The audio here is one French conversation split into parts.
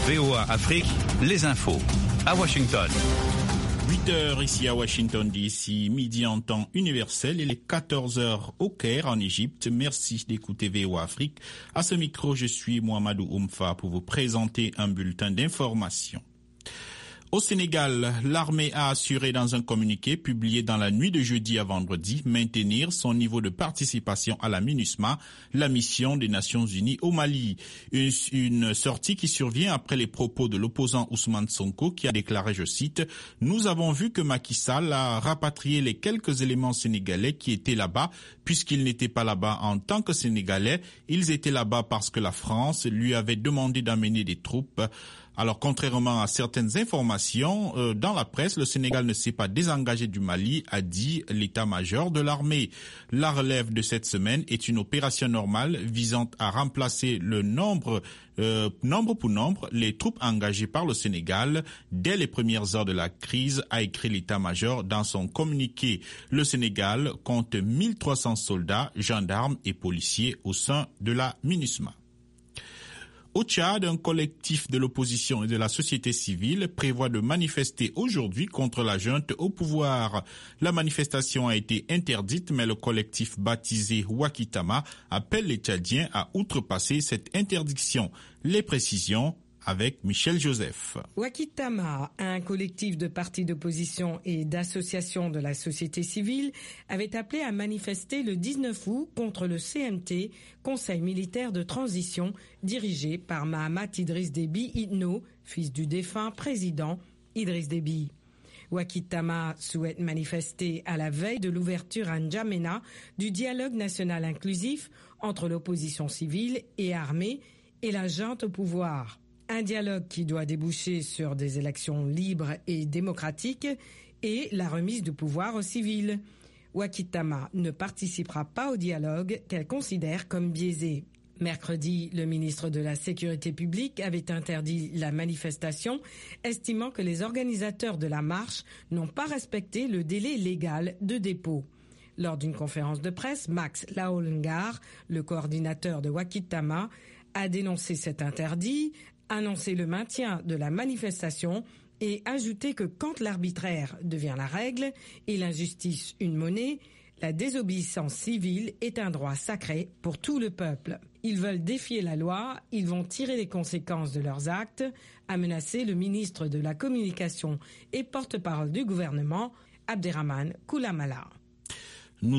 VOA Afrique, les infos. À Washington. 8h ici à Washington DC, midi en temps universel et les 14h au Caire en Égypte. Merci d'écouter VOA Afrique. À ce micro, je suis Mohamedou Oumfa pour vous présenter un bulletin d'information. Au Sénégal, l'armée a assuré dans un communiqué publié dans la nuit de jeudi à vendredi maintenir son niveau de participation à la MINUSMA, la mission des Nations Unies au Mali. Une sortie qui survient après les propos de l'opposant Ousmane Sonko qui a déclaré, je cite, « Nous avons vu que Macky Sall a rapatrié les quelques éléments sénégalais qui étaient là-bas puisqu'ils n'étaient pas là-bas en tant que Sénégalais. Ils étaient là-bas parce que la France lui avait demandé d'amener des troupes. » Alors, contrairement à certaines informations, dans la presse, le Sénégal ne s'est pas désengagé du Mali, a dit l'état-major de l'armée. La relève de cette semaine est une opération normale visant à remplacer le nombre pour nombre les troupes engagées par le Sénégal dès les premières heures de la crise, a écrit l'état-major dans son communiqué. Le Sénégal compte 1300 soldats, gendarmes et policiers au sein de la MINUSMA. Au Tchad, un collectif de l'opposition et de la société civile prévoit de manifester aujourd'hui contre la junte au pouvoir. La manifestation a été interdite, mais le collectif baptisé Wakitama appelle les Tchadiens à outrepasser cette interdiction. Les précisions avec Michel Joseph. Wakitama, un collectif de partis d'opposition et d'associations de la société civile, avait appelé à manifester le 19 août contre le CMT, Conseil militaire de transition, dirigé par Mahamat Idriss Déby Itno, fils du défunt président Idriss Déby. Wakitama souhaite manifester à la veille de l'ouverture à N'Djamena du dialogue national inclusif entre l'opposition civile et armée et la junte au pouvoir. Un dialogue qui doit déboucher sur des élections libres et démocratiques et la remise du pouvoir aux civils. Wakitama ne participera pas au dialogue qu'elle considère comme biaisé. Mercredi, le ministre de la Sécurité publique avait interdit la manifestation, estimant que les organisateurs de la marche n'ont pas respecté le délai légal de dépôt. Lors d'une conférence de presse, Max Laolngar, le coordinateur de Wakitama, a dénoncé cet interdit, annoncé le maintien de la manifestation et ajouté que quand l'arbitraire devient la règle et l'injustice une monnaie, la désobéissance civile est un droit sacré pour tout le peuple. Ils veulent défier la loi, ils vont tirer les conséquences de leurs actes, a menacé le ministre de la Communication et porte-parole du gouvernement, Abderrahmane Koulamala. Nous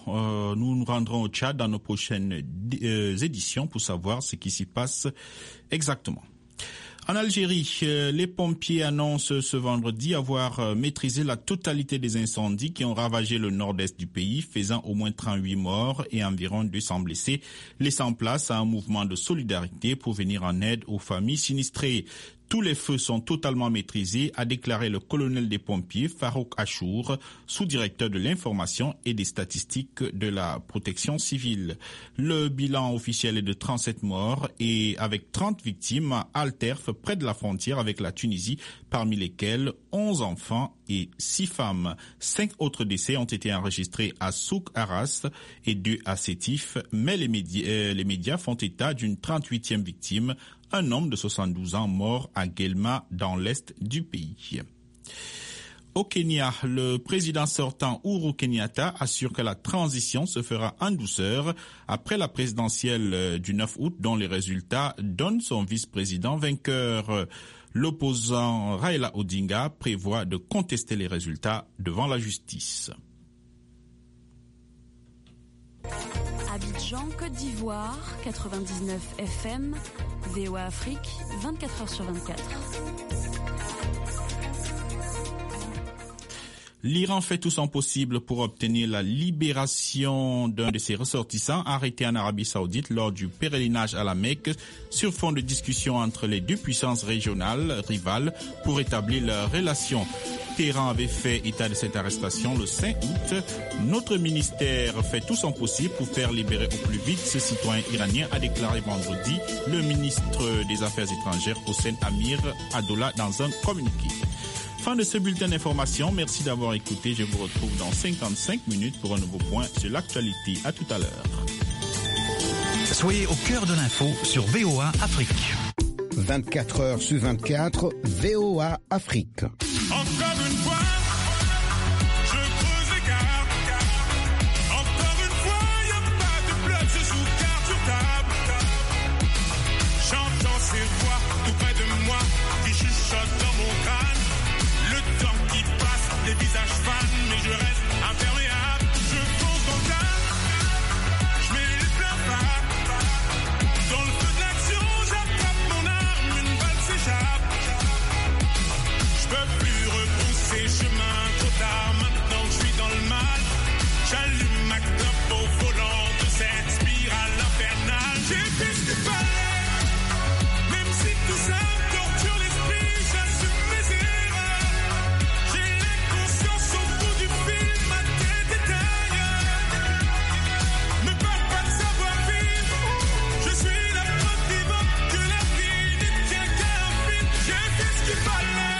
nous rendrons au Tchad dans nos prochaines éditions pour savoir ce qui s'y passe exactement. En Algérie, les pompiers annoncent ce vendredi avoir maîtrisé la totalité des incendies qui ont ravagé le nord-est du pays, faisant au moins 38 morts et environ 200 blessés, laissant place à un mouvement de solidarité pour venir en aide aux familles sinistrées. Tous les feux sont totalement maîtrisés, a déclaré le colonel des pompiers Farouk Achour, sous-directeur de l'information et des statistiques de la protection civile. Le bilan officiel est de 37 morts et avec 30 victimes à Alterf, près de la frontière avec la Tunisie, parmi lesquels 11 enfants et 6 femmes. 5 autres décès ont été enregistrés à Souk Arras et 2 à Sétif, mais les médias font état d'une 38e victime, un homme de 72 ans mort à Guelma dans l'est du pays. Au Kenya, le président sortant Uhuru Kenyatta assure que la transition se fera en douceur après la présidentielle du 9 août dont les résultats donnent son vice-président vainqueur. L'opposant Raila Odinga prévoit de contester les résultats devant la justice. Abidjan, Côte d'Ivoire, 99 FM, VOA Afrique, 24h/24. L'Iran fait tout son possible pour obtenir la libération d'un de ses ressortissants arrêtés en Arabie Saoudite lors du pèlerinage à la Mecque sur fond de discussions entre les deux puissances régionales rivales pour établir leurs relations. Téhéran avait fait état de cette arrestation le 5 août. Notre ministère fait tout son possible pour faire libérer au plus vite ce citoyen iranien, a déclaré vendredi le ministre des Affaires étrangères Hossein Amir Abdollah dans un communiqué. Fin de ce bulletin d'information. Merci d'avoir écouté. Je vous retrouve dans 55 minutes pour un nouveau point sur l'actualité. À tout à l'heure. Soyez au cœur de l'info sur VOA Afrique. 24 heures sur 24, VOA Afrique. Encore une fois, je creuse l'écart. Encore une fois, y a pas de bloc, je joue carte sur table. J'entends ces voix tout près de moi qui chuchotent dans mon crâne. Le temps qui passe, les visages fans, mais je reste imperméable. Je fonce dans le tas, je mets les pleins pas. Dans le feu de l'action, j'attrape mon arme, une balle s'échappe. Je peux plus repousser chemin, trop tard, maintenant que je suis dans le mal. J'allume ma clope au volant de cette spirale infernale. J'ai fait ce qu'il fallait, même si tout ça me torture l'esprit, j'assume mes erreurs. J'ai l'inconscience au bout du fil, ma tête est ailleurs. Me parle pas de savoir vivre, je suis la preuve vivante que la vie ne tient qu'à un fil. J'ai fait ce qu'il fallait.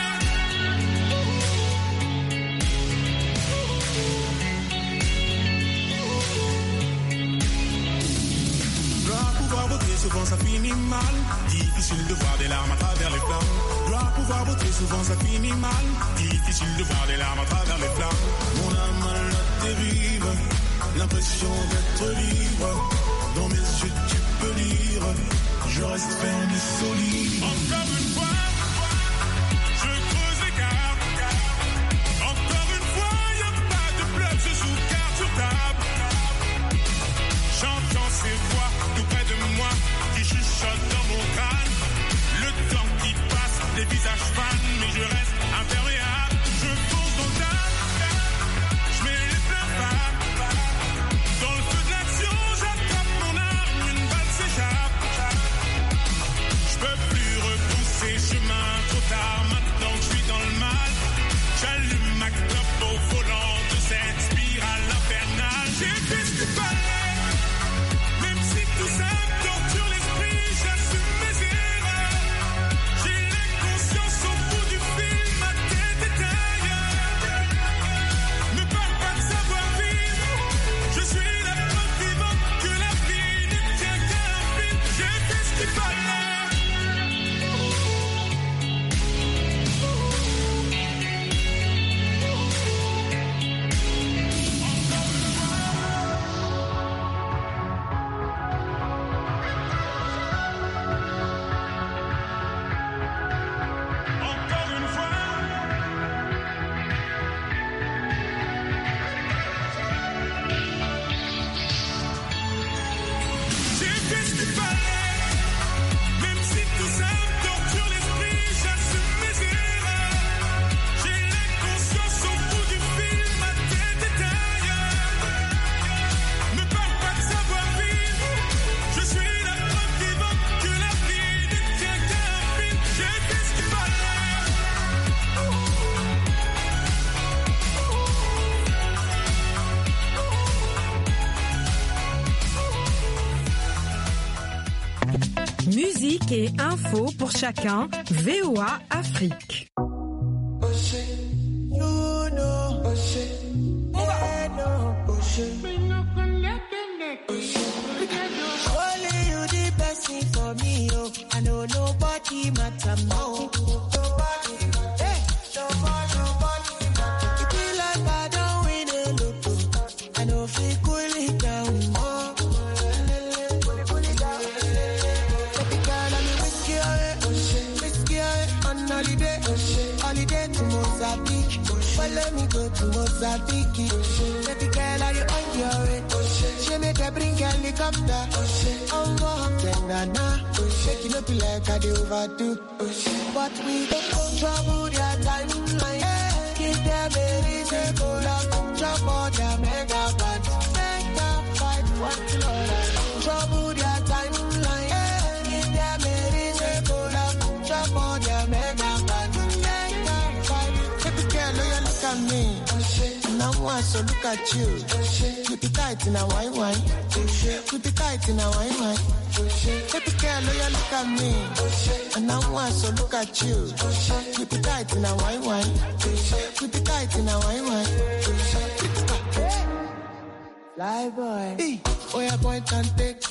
Dois pouvoir voter, souvent ça finit mal. Difficile de voir des larmes à travers les flammes. Dois pouvoir voter, souvent ça finit mal. Difficile de voir des larmes à travers les flammes. Mon âme à la dérive, l'impression d'être libre. Dans mes yeux tu peux lire, je reste ferme et solide. Encore une fois, je creuse l'écart. Encore une fois, y a pas de bluff, je joue carte sur table. J'entends ces voix tout près de moi qui chuchotent dans mon crâne. Le temps qui passe, les visages fans, mais je reste imperméable. Je fonce dans le tas, je mets les pleins pas. Dans le feu de l'action, j'attrape mon arme, une balle s'échappe. Je peux plus repousser chemin, trop tard, maintenant que je suis dans le mal. J'allume ma clope au volant de cette spirale infernale. J'ai fait ce qu'il fallait. Même si tout ça me torture l'esprit, j'assume mes erreurs. J'ai l'inconscience au bout du fil, ma tête est ailleurs. Me parle pas de savoir vivre, je suis la preuve vivante que la vie ne tient qu'à un fil. J'ai fait ce qu'il fallait. Encore une fois, j'ai fait ce qu'il fallait. Même si tout ça me torture l'esprit, j'assume mes erreurs. J'ai l'inconscience au bout du fil, ma tête est ailleurs. Me parle pas de savoir vivre, je suis la preuve vivante que la vie ne tient qu'à un fil. J'ai fait ce qu'il fallait. Musique et info pour chacun, VOA Afrique. Only you the best thing for me, oh. I know nobody matter more. Hey, nobody matter. It be like I don't win a lotto. I know if we cool it down more. Baby girl, I'm whiskey, on holiday, holiday to Mozambique. Follow me go to Mozambique. Baby girl, are you on your way? She make a bring helicopter. I'm more than shake it up like I do overdo. But we don't trouble their timeline. Give them a reason to love. Drop all their mega band. Make them fight what trouble their timeline. Give them a reason to love. Drop all their mega band. Make them fight. Baby girl, look at me. Now I so look at you. Keep it tight in a wine. Keep it tight in a wine. Baby girl, look at me. And now I so look at you. Keep it tight in a wine. Keep it tight in a wine. Fly boy. Oh yeah, point and take.